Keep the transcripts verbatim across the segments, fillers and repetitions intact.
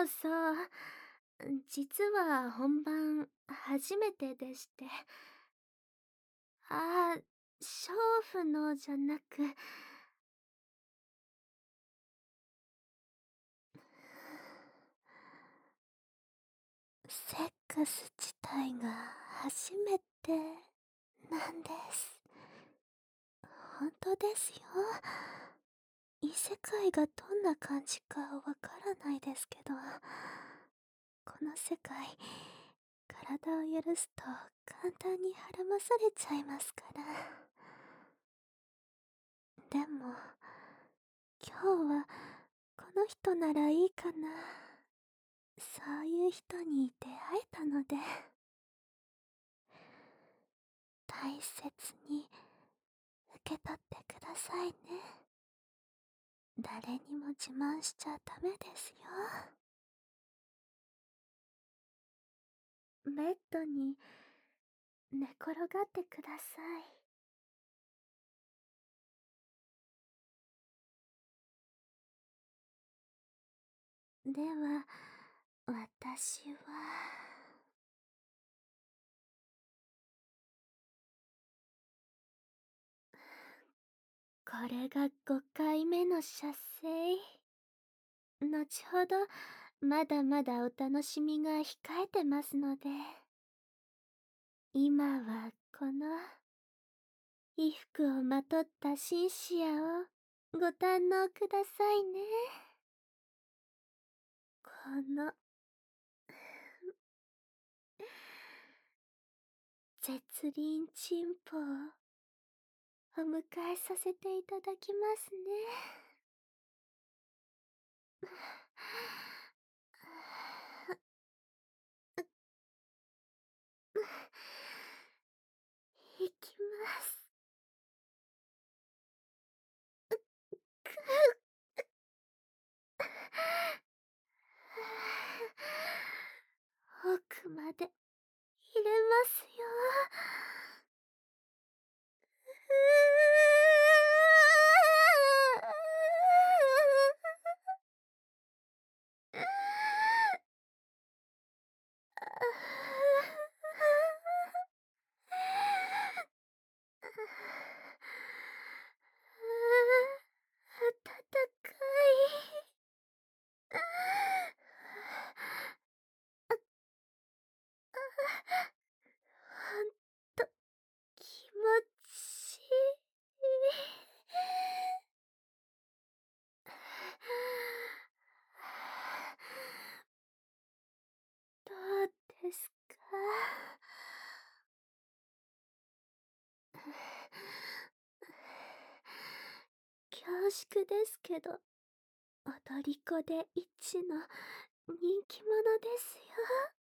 そうそう。実は本番初めてでして。ああ、娼婦のじゃなく。セックス自体が初めてなんです。本当ですよ。異世界がどんな感じかわからないですけど、この世界、体を許すと簡単にはらまされちゃいますから。でも、今日はこの人ならいいかな。そういう人に出会えたので、大切に受け取ってくださいね。誰にも自慢しちゃダメですよ。ベッドに寝転がってください。では、私は。これがごかいめの射精。後ほど、まだまだお楽しみが控えてますので。今はこの、衣服をまとったシンシアをご堪能くださいね。この、絶倫チンポをお迎えさせていただきますね。いきます。奥まで入れますよ。あたたかい。ほんと気持ちいい。どうですか？恐縮ですけど、踊り子で一の人気者ですよ。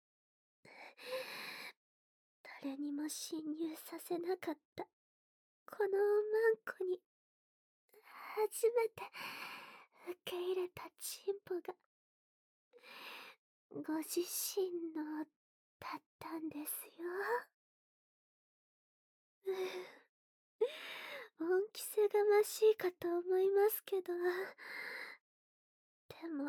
誰にも侵入させなかったこのマンコに初めて受け入れたチンポがご自身のだったんですよ。恩着せがましいかと思いますけど、でも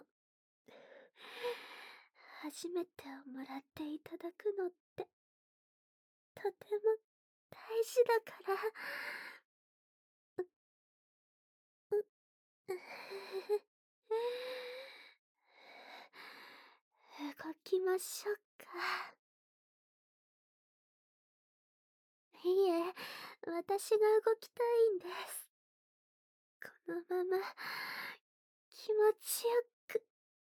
初めてをもらっていただくのってとても大事だから。動きましょうか。いいえ、私が動きたいんです。このまま気持ちよく。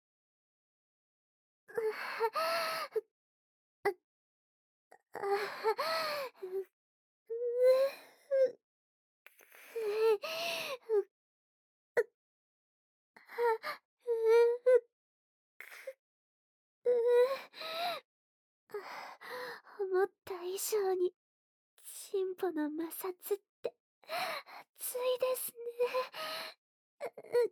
思った以上にチンポの摩擦って熱いですね。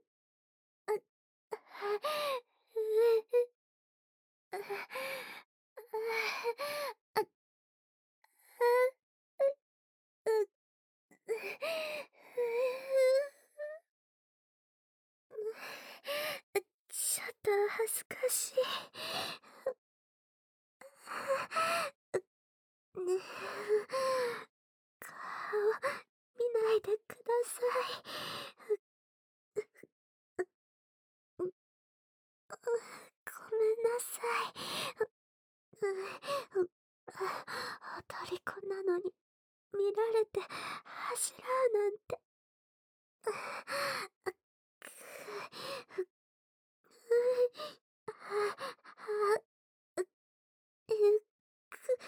ちょっと恥ずかしい。ねえ、顔見ないでください。ごめんなさい。う、う、踊り子なのに見られて走らうなんて。く、く、は、う、え、く、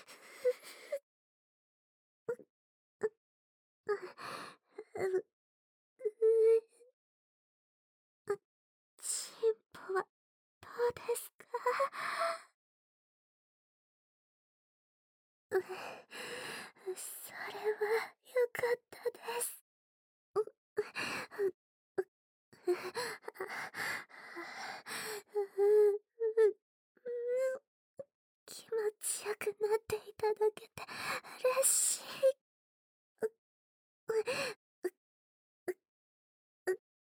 う、う、チンポはどうですか？う、それはよかったです。う、う、う、気持ちよくなっていただけて嬉しい。う、う、う、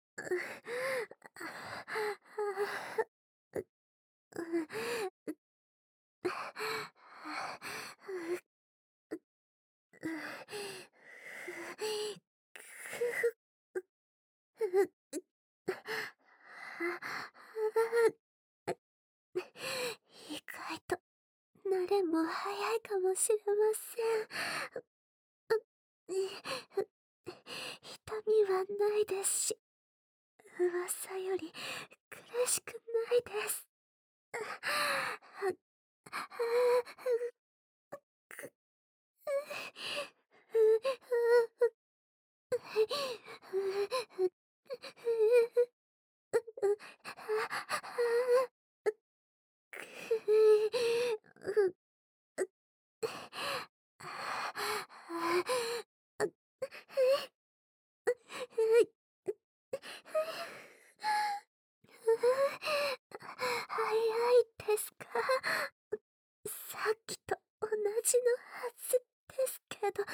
意外と慣れも早いかもしれません。痛みはないですし、噂より苦しくないです。早いですか？さっきと同じのはずですけど。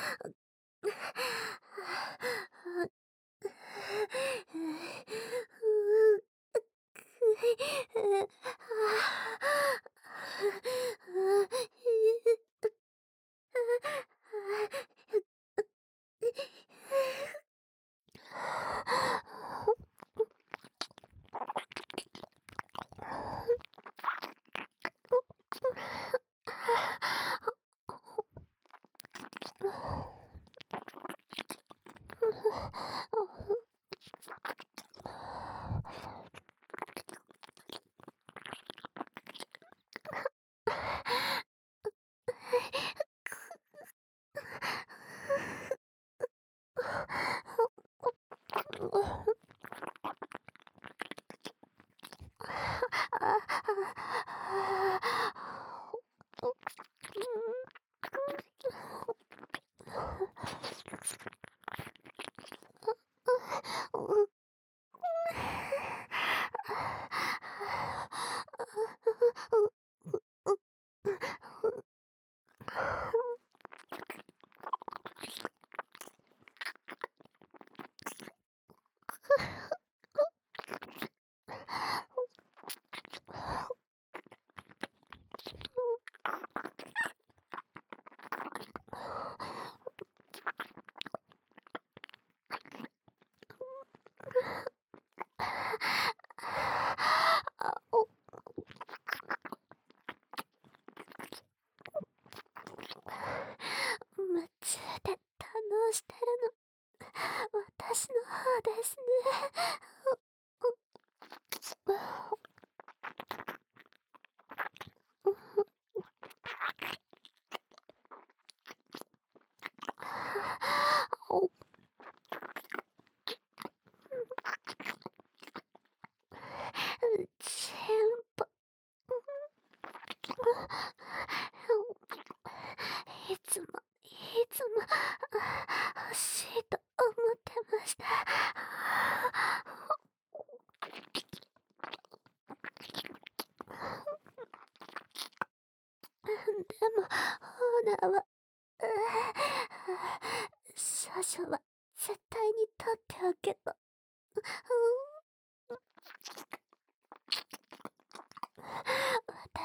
夢中で堪能してるの私の方ですね。チンポ、いつもいつも欲しいと思ってました。でもオーナーは少々は絶対に取っておけと。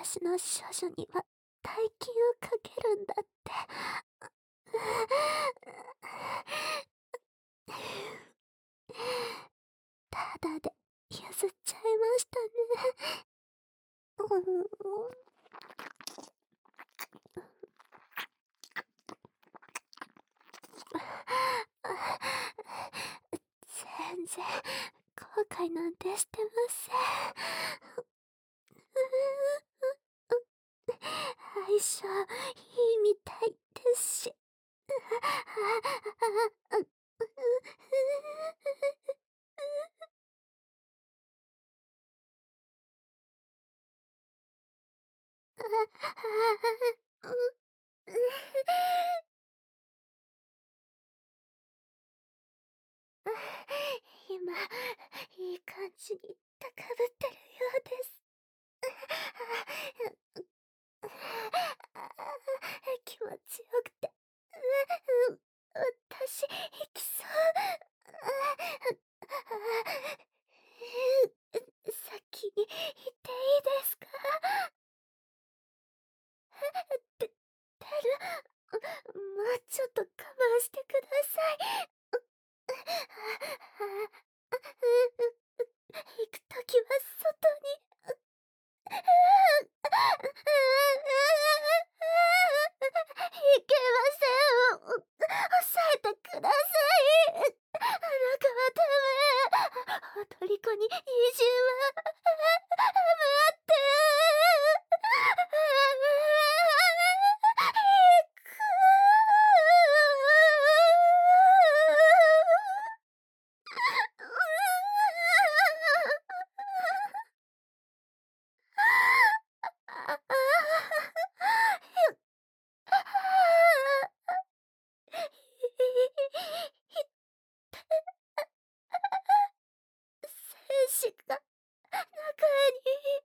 私の少女には大金をかけるんだって。ただで譲っちゃいましたね。うん。全然後悔なんてしてません。相性いいみたいですし。今、いい感じに高ぶってるようです。気持ちよくて、私、行きそう。先に行っていいですか？て、てる、もうちょっと我慢してください。行くときは外に。いけません。抑えてください。中はダメ。踊り子に意地は。待って。行く。精子が中に。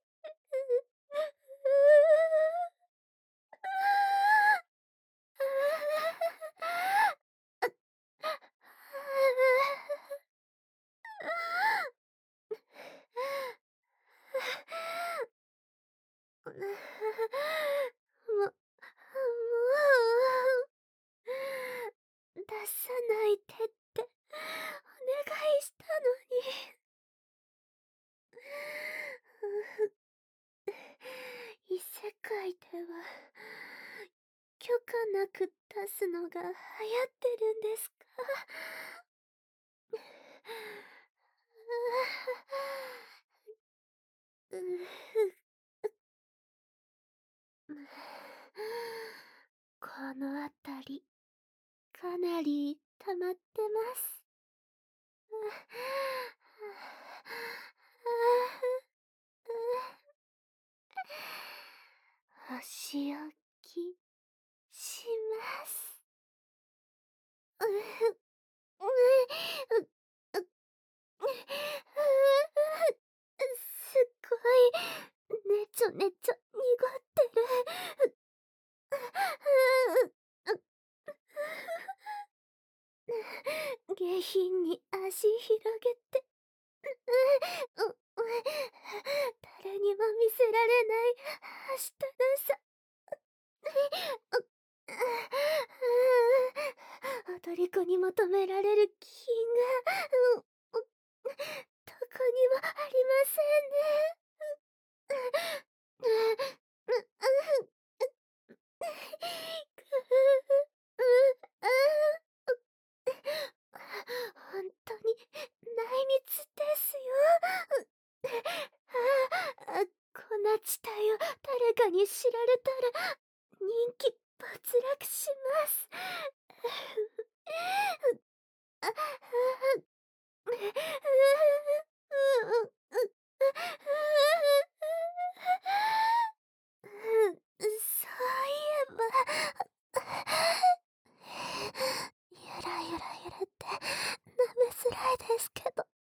も、もう、出さないでってお願いしたのに。異世界では許可なく出すのが流行ってるんですか？うこの辺りかなり溜まってます。お仕置きします。ううううすっごいねちょねちょ濁ってる。下品に足広げて。う、う、誰にも見せられないはしたなさ。踊り子に求められる金が、どこにもありませんね。本当に内密ですよ。ああ、こんな地帯を誰かに知られたら人気没落します。そういえば、ゆらゆら揺れて舐めづらいですけど。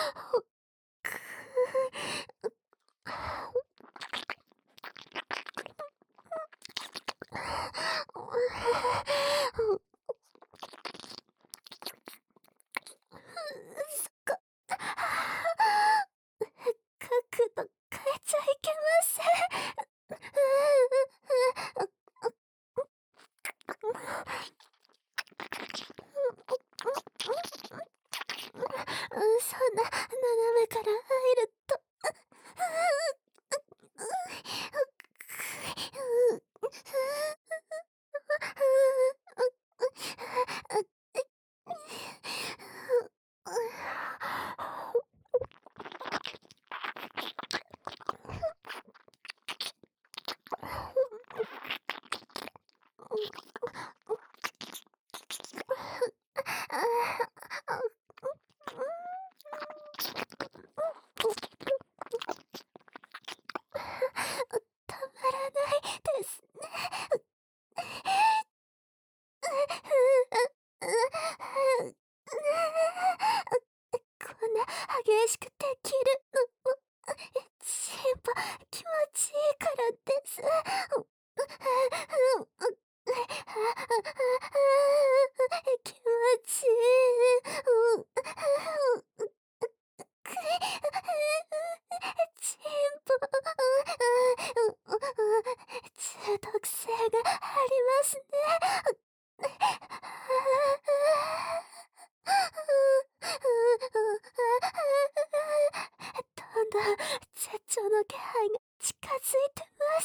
くそこ、角度変えちゃいけません。そんな斜めから入ると、たまらないですね。こんな激しくできるのも、チンポ気持ちいいからです。気持ちいい。チンポ、中毒性がありますね。どんどん絶頂の気配が近づいてます。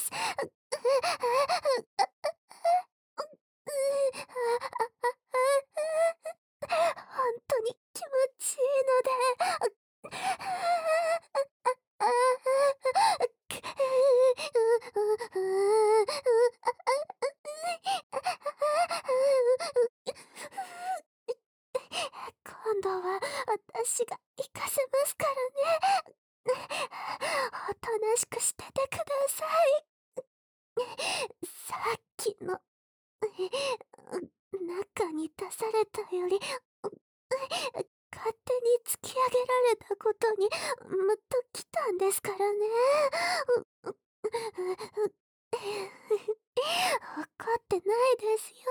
本当に気持ちいいので。今度は私が行かせますからね。おとなしくしててください。さっきの中に出されたより勝手に突き上げられたことにムッときたんですからね。怒ってないですよ。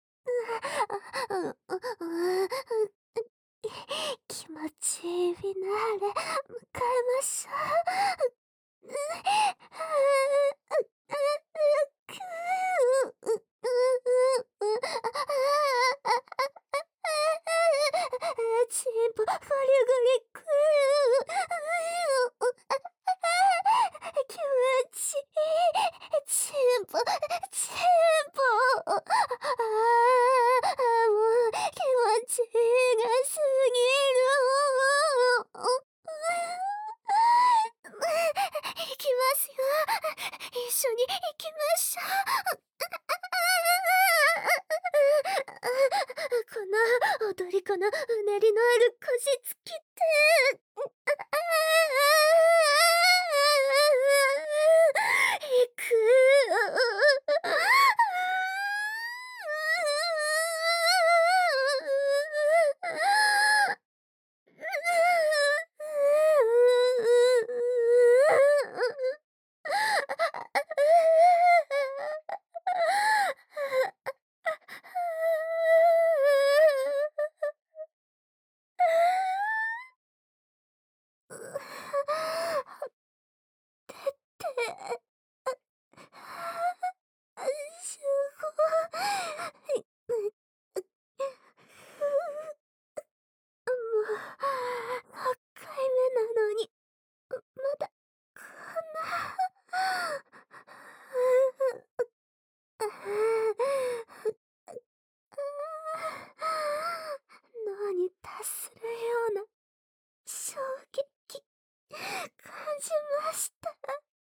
気持ちいいフィナーレ迎えましょう。チンポゴリゴリく気持ちいい。チンポチンポ、ああもう気持ちがすぎる。行きますよ。一緒に行きましょう。この踊り子のうねりのある腰つきって、行く。てって、すごい。もう、ろっかいめなのに、まだ、こんな。脳に達するような衝撃、感じました。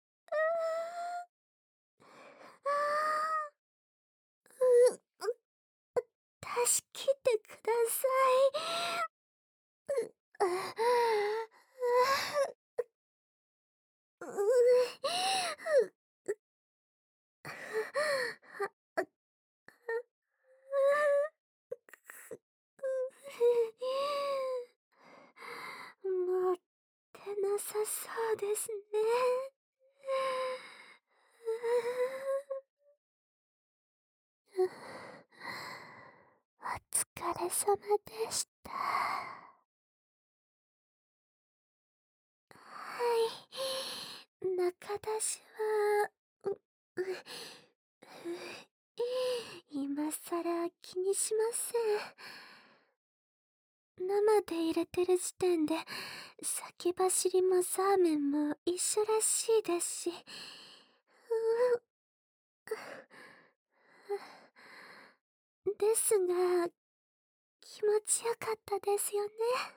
出し切ってください。もうさそうですね。お疲れ様でした。はい。中出しは、う、う、今さら気にしません。生で入れてる時点で、先走りもザーメンも一緒らしいですし。ですが、気持ちよかったですよね。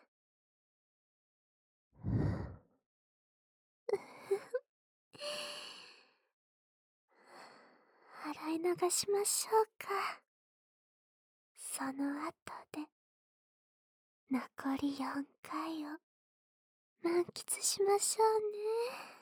洗い流しましょうか。その後で、残りよんかいを満喫しましょうね。